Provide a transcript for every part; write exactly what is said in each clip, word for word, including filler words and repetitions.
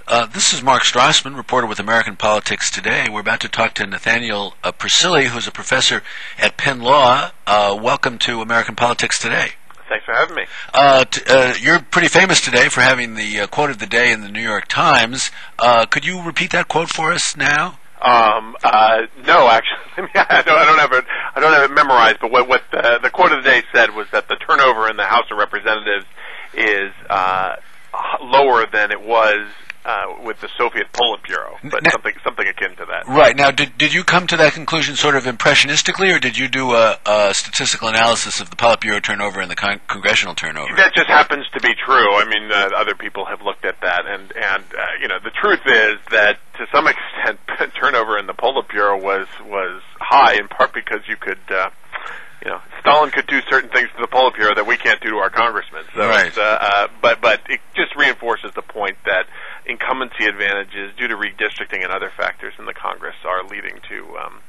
Uh, this is Mark Strassman, reporter with American Politics Today. We're about to talk to Nathaniel uh, Persily, who's a professor at Penn Law. Uh, welcome to American Politics Today. Thanks for having me. Uh, t- uh, you're pretty famous today for having the uh, quote of the day in the New York Times. Uh, could you repeat that quote for us now? Um, uh, no, actually, I don't, I don't have it. I don't have it memorized. But what, what the, the quote of the day said was that the turnover in the House of Representatives is uh, lower than it was uh, with the Soviet Politburo, but now, something something akin to that. Right. Now, did did you come to that conclusion sort of impressionistically, or did you do a, a statistical analysis of the Politburo turnover and the con- congressional turnover? That just happens to be true. I mean, uh, other people have looked at that, and and uh, you know, the truth is that to some extent, turnover in the Politburo was was high, in part because you could. Uh, You know, Stalin could do certain things to the Politburo that we can't do to our congressmen. So, right. it's, uh, uh, but but it just reinforces the point that incumbency advantages, due to redistricting and other factors in the Congress, are leading to, um,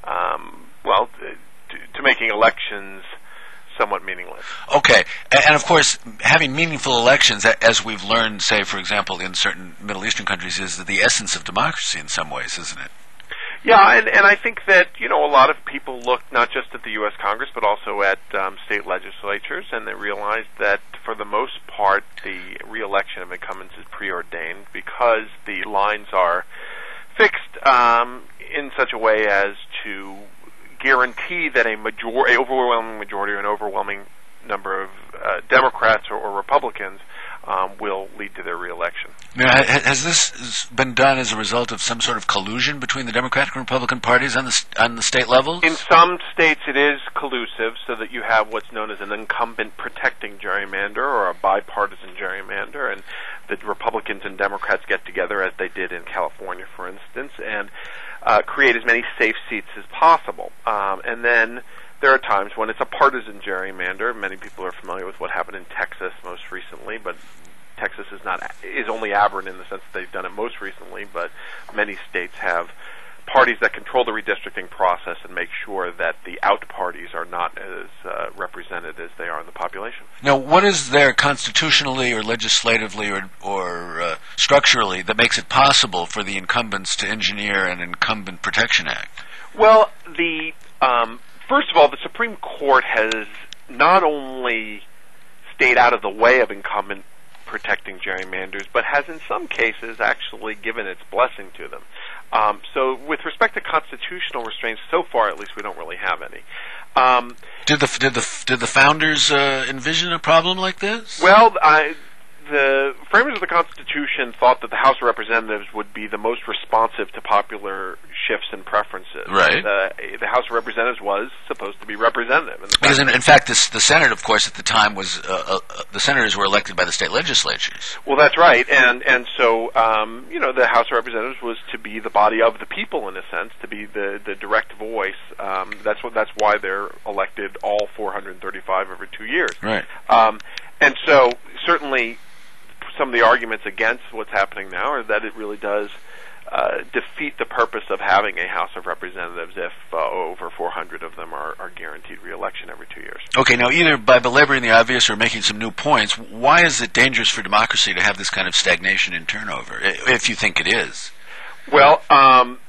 um, well, to, to making elections somewhat meaningless. Okay, and of course, having meaningful elections, as we've learned, say, for example, in certain Middle Eastern countries, is the essence of democracy in some ways, isn't it? Yeah, and, and I think that, you know, a lot of people look not just at the U S Congress, but also at um, state legislatures, and they realize that, for the most part, the re-election of incumbents is preordained because the lines are fixed um, in such a way as to guarantee that a major- a overwhelming majority or an overwhelming number of uh, Democrats or, or Republicans Um, will lead to their reelection. Now, has this been done as a result of some sort of collusion between the Democratic and Republican parties on the on the state level? In some states, it is collusive, so that you have what's known as an incumbent protecting gerrymander or a bipartisan gerrymander, and the Republicans and Democrats get together, as they did in California, for instance, and uh, create as many safe seats as possible. Um, and then there are times when it's a partisan gerrymander. Many people are familiar with what happened in Texas most recently, but Texas is not is only aberrant in the sense that they've done it most recently, but many states have parties that control the redistricting process and make sure that the out parties are not as uh, represented as they are in the population. Now, what is there constitutionally or legislatively or, or uh, structurally that makes it possible for the incumbents to engineer an Incumbent Protection Act? Well, the um, First of all, the Supreme Court has not only stayed out of the way of incumbent protecting gerrymanders, but has in some cases actually given its blessing to them. Um, so with respect to constitutional restraints, so far at least we don't really have any. Um, did the did the did the founders uh, envision a problem like this? Well, I, the framers of the Constitution thought that the House of Representatives would be the most responsive to popular shifts and preferences. Right. The, the House of Representatives was supposed to be representative. And because, in, in fact, this, the Senate, of course, at the time was uh, uh, the senators were elected by the state legislatures. Well, that's right, and and so um, you know, the House of Representatives was to be the body of the people in a sense, to be the the direct voice. Um, that's what that's why they're elected all four hundred thirty-five every two years. Right. Um, and so certainly, some of the arguments against what's happening now are that it really does uh, defeat the purpose of having a House of Representatives if uh, over four hundred of them are, are guaranteed re-election every two years. Okay, now either by belaboring the obvious or making some new points, why is it dangerous for democracy to have this kind of stagnation in turnover, if you think it is? Well, um,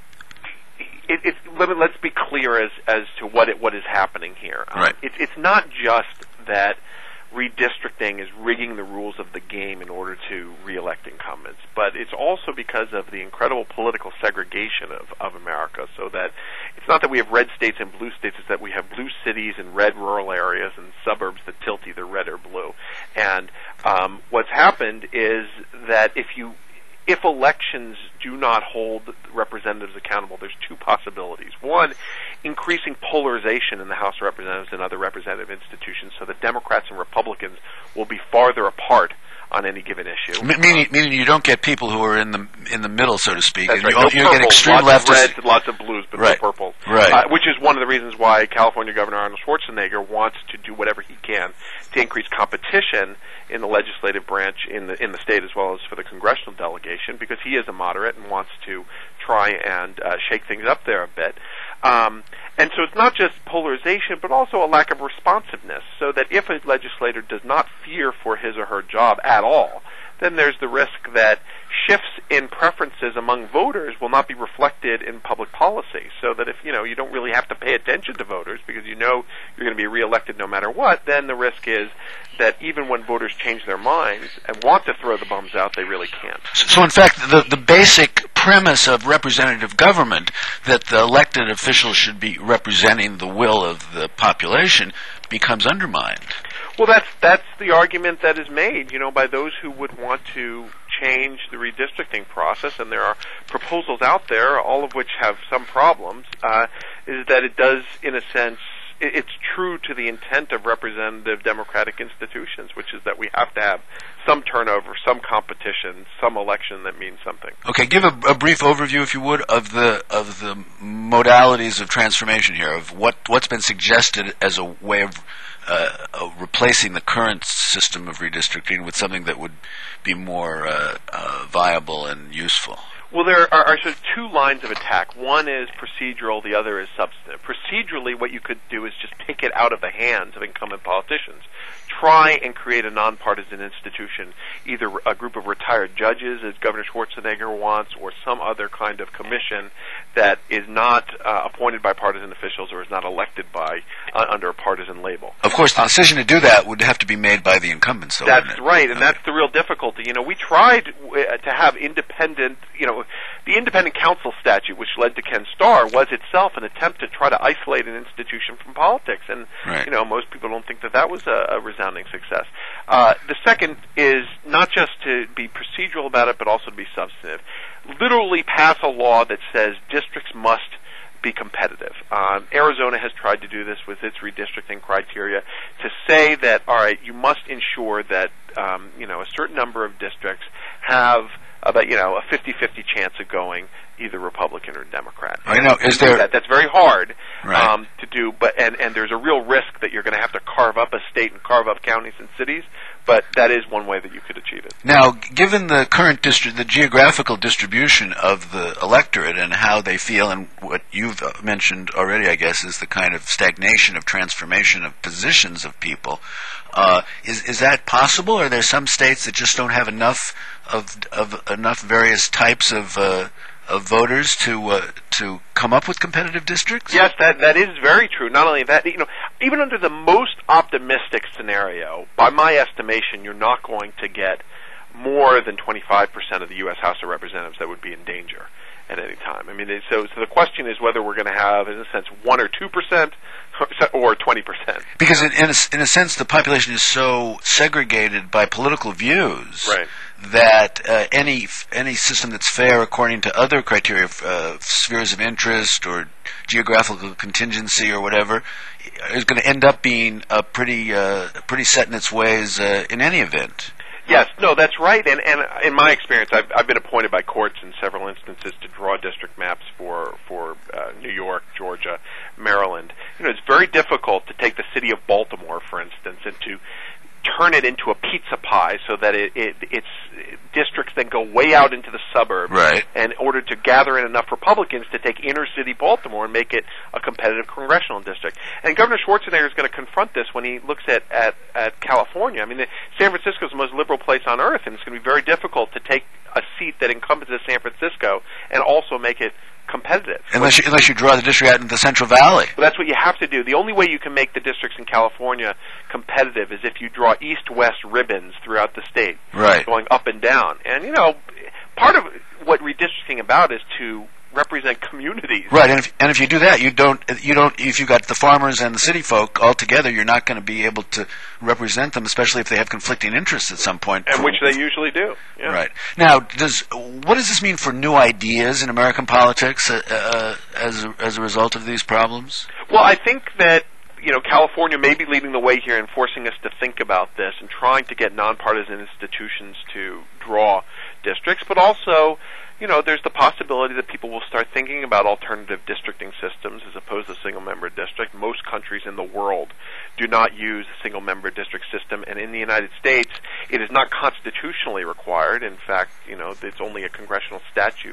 it, it's, let, let's be clear as, as to what it, what is happening here. Um, right. It, it's not just that redistricting is rigging the rules of the game in order to re-elect incumbents, but it's also because of the incredible political segregation of, of America, so that it's not that we have red states and blue states, it's that we have blue cities and red rural areas and suburbs that tilt either red or blue. And um, what's happened is that if you If elections do not hold representatives accountable, there's two possibilities. One, increasing polarization in the House of Representatives and other representative institutions so that Democrats and Republicans will be farther apart on any given issue. M- meaning, meaning you don't get people who are in the in the middle, so to speak. That's and right. You, no you get extreme lots leftists. Of reds, lots of blues, but right. no purples. Right. Uh, which is one of the reasons why California Governor Arnold Schwarzenegger wants to do whatever he can to increase competition in the legislative branch in the in the state as well as for the congressional delegation, because he is a moderate and wants to try and uh, shake things up there a bit. Um, and so it's not just polarization, but also a lack of responsiveness, so that if a legislator does not fear for his or her job at all, then there's the risk that shifts in preferences among voters will not be reflected in public policy. So that if, you know, you don't really have to pay attention to voters because you know you're going to be reelected no matter what, then the risk is that even when voters change their minds and want to throw the bums out, they really can't. So in fact, the, the basic premise of representative government, that the elected officials should be representing the will of the population, becomes undermined. Well, that's that's the argument that is made, you know, by those who would want to change the redistricting process, and there are proposals out there, all of which have some problems, uh, is that it does, in a sense, it's true to the intent of representative democratic institutions, which is that we have to have some turnover, some competition, some election that means something. Okay, give a, a brief overview, if you would, of the of the modalities of transformation here, of what what's been suggested as a way of uh, uh, replacing the current system of redistricting with something that would be more uh, uh, viable and useful. Well, there are, are sort of two lines of attack. One is procedural, the other is substantive. Procedurally, what you could do is just take it out of the hands of incumbent politicians. Try and create a nonpartisan institution, either a group of retired judges, as Governor Schwarzenegger wants, or some other kind of commission that is not uh, appointed by partisan officials or is not elected by uh, under a partisan label. Of course, the decision to do that would have to be made by the incumbents. That's right, and that's the real difficulty. You know, we tried uh, to have independent, you know, the independent counsel statute, which led to Ken Starr, was itself an attempt to try to isolate an institution from politics, and right. you know, most people don't think that that was a, a resounding success. Uh, the second is not just to be procedural about it, but also to be substantive. Literally pass a law that says districts must be competitive. Um, Arizona has tried to do this with its redistricting criteria to say that, all right, you must ensure that um, you know, a certain number of districts have about, you know, a fifty-fifty chance of going either Republican or Democrat. I know. Is there that, that's very hard right. um, to do, but and, and there's a real risk that you're going to have to carve up a state and carve up counties and cities. But that is one way that you could achieve it. Now, given the current distri- the geographical distribution of the electorate and how they feel, and what you've mentioned already, I guess, is the kind of stagnation of transformation of positions of people. Uh, is is that possible? Or are there some states that just don't have enough of of enough various types of uh, of voters to uh, to come up with competitive districts? Yes, that that is very true. Not only that, you know, even under the most optimistic scenario, by my estimation, you're not going to get more than twenty-five percent of the U S House of Representatives that would be in danger at any time. I mean, so so the question is whether we're going to have, in a sense, one or two percent or twenty percent. Because in, in, a, in a sense, the population is so segregated by political views. Right. That uh, any any system that's fair according to other criteria, of, uh, spheres of interest or geographical contingency or whatever, is going to end up being a pretty uh, pretty set in its ways uh, in any event. Yes, no, that's right. And, and in my experience, I've, I've been appointed by courts in several instances to draw district maps for for uh, New York, Georgia, Maryland. You know, it's very difficult to take the city of Baltimore, for instance, and to turn it into a pizza pie so that it, it its districts then go way out into the suburbs right. in order to gather in enough Republicans to take inner city Baltimore and make it a competitive congressional district. And Governor Schwarzenegger is going to confront this when he looks at, at, at California. I mean, the, San Francisco is the most liberal place on earth, and it's going to be very difficult to take a seat that encompasses San Francisco and also make it competitive. Unless you, unless you draw the district out into the Central Valley. Well, that's what you have to do. The only way you can make the districts in California competitive is if you draw east-west ribbons throughout the state, right. going up and down. And, you know, part of what redistricting about is to represent communities. Right, and if, and if you do that, you don't, you don't, if you've got the farmers and the city folk all together, you're not going to be able to represent them, especially if they have conflicting interests at some point. And which they usually do. Yeah. Right. Now, does what does this mean for new ideas in American politics uh, uh, as, a, as a result of these problems? Well, I think that, you know, California may be leading the way here and forcing us to think about this and trying to get nonpartisan institutions to draw districts, but also, you know, there's the possibility that people will start thinking about alternative districting systems as opposed to single-member district. Most countries in the world do not use a single-member district system, and in the United States, it is not constitutionally required. In fact, you know, it's only a congressional statute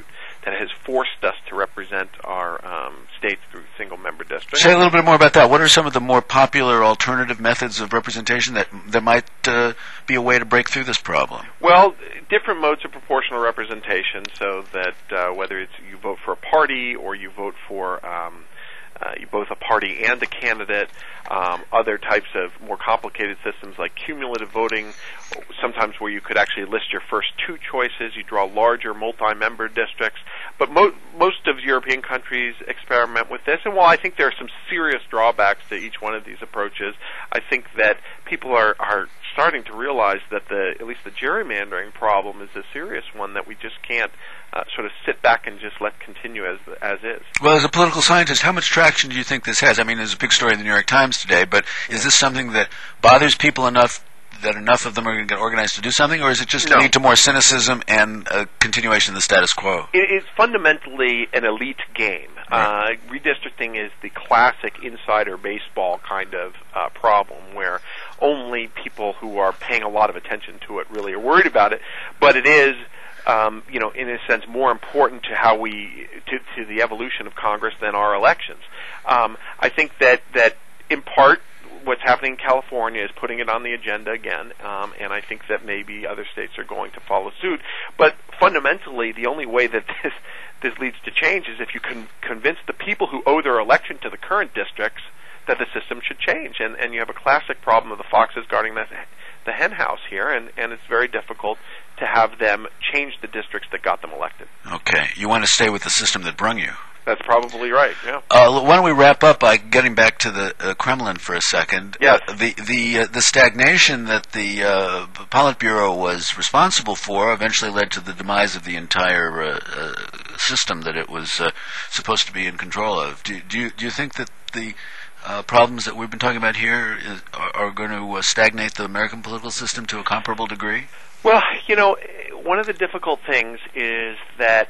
that has forced us to represent our um, states through single-member districts. Say a little bit more about that. What are some of the more popular alternative methods of representation that that might uh, be a way to break through this problem? Well, different modes of proportional representation, so that uh, whether it's you vote for a party or you vote for um, uh, you both a party and a candidate, um, other types of more complicated systems like cumulative voting, sometimes where you could actually list your first two choices, you draw larger multi-member districts. But mo- most of European countries experiment with this, and while I think there are some serious drawbacks to each one of these approaches, I think that people are, are starting to realize that the at least the gerrymandering problem is a serious one that we just can't uh, sort of sit back and just let continue as as is. Well, as a political scientist, how much traction do you think this has? I mean, there's a big story in the New York Times today, but is this something that bothers people enough that enough of them are going to get organized to do something, or is it just no. a lead to more cynicism and a continuation of the status quo? It is fundamentally an elite game. Right. Uh, redistricting is the classic insider baseball kind of uh, problem, where only people who are paying a lot of attention to it really are worried about it. But it is, um, you know, in a sense, more important to how we to, to the evolution of Congress than our elections. Um, I think that that in part, what's happening in California is putting it on the agenda again, um, and I think that maybe other states are going to follow suit. But fundamentally, the only way that this this leads to change is if you can convince the people who owe their election to the current districts that the system should change. And, and you have a classic problem of the foxes guarding the, the hen house here, and, and it's very difficult to have them change the districts that got them elected. Okay. You want to stay with the system that brung you. That's probably right, yeah. Uh, why don't we wrap up by getting back to the uh, Kremlin for a second? Yes. Uh, the the uh, the stagnation that the uh, Politburo was responsible for eventually led to the demise of the entire uh, uh, system that it was uh, supposed to be in control of. Do, do you do you think that the uh, problems that we've been talking about here is, are, are going to uh, stagnate the American political system to a comparable degree? Well, you know, one of the difficult things is that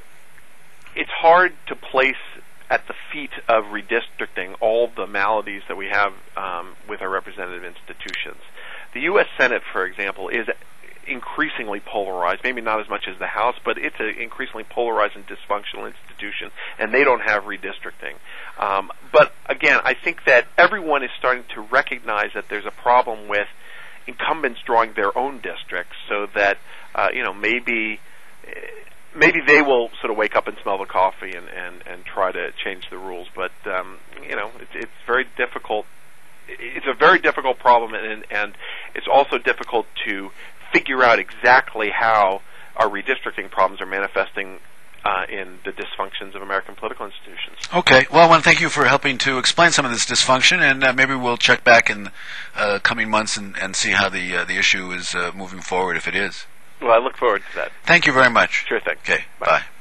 it's hard to place at the feet of redistricting all the maladies that we have um, with our representative institutions. The U S Senate, for example, is increasingly polarized, maybe not as much as the House, but it's an increasingly polarized and dysfunctional institution, and they don't have redistricting. Um, but again, I think that everyone is starting to recognize that there's a problem with incumbents drawing their own districts, so that, uh, you know, maybe... Maybe they will sort of wake up and smell the coffee and, and, and try to change the rules, but um, you know it's, it's very difficult. It's a very difficult problem, and, and it's also difficult to figure out exactly how our redistricting problems are manifesting uh, in the dysfunctions of American political institutions. Okay. Well, I want to thank you for helping to explain some of this dysfunction, and uh, maybe we'll check back in uh, coming months and, and see how the uh, the issue is uh, moving forward, if it is. Well, I look forward to that. Thank you very much. Sure thing. Okay, bye. bye.